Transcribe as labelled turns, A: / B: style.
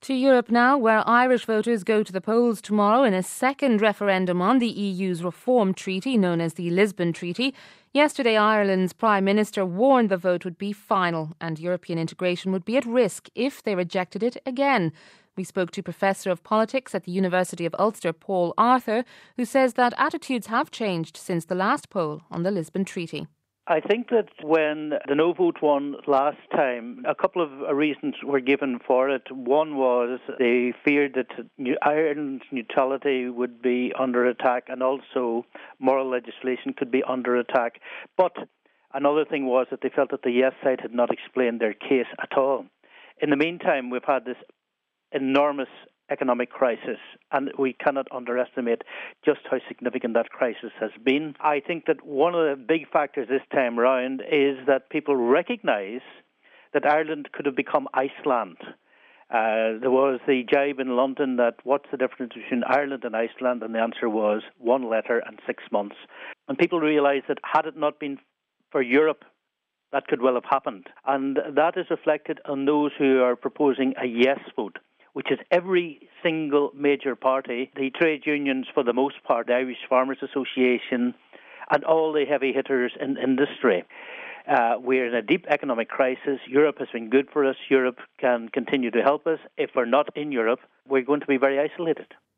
A: To Europe now, where Irish voters go to the polls tomorrow in a second referendum on the EU's reform treaty known as the Lisbon Treaty. Yesterday, Ireland's Prime Minister warned the vote would be final and European integration would be at risk if they rejected it again. We spoke to Professor of Politics at the University of Ulster, Paul Arthur, who says that attitudes have changed since the last poll on the Lisbon Treaty.
B: I think that when the no vote won last time, a couple of reasons were given for it. One was they feared that Ireland's neutrality would be under attack and also moral legislation could be under attack. But another thing was that they felt that the yes side had not explained their case at all. In the meantime, we've had this enormous economic crisis, and we cannot underestimate just how significant that crisis has been. I think that one of the big factors this time round is that people recognise that Ireland could have become Iceland. There was the jibe in London that what's the difference between Ireland and Iceland, and the answer was 1 letter and 6 months. And people realised that had it not been for Europe, that could well have happened. And that is reflected on those who are proposing a yes vote, which is every single major party, the trade unions for the most part, the Irish Farmers Association, and all the heavy hitters in industry. We're in a deep economic crisis. Europe has been good for us. Europe can continue to help us. If we're not in Europe, we're going to be very isolated.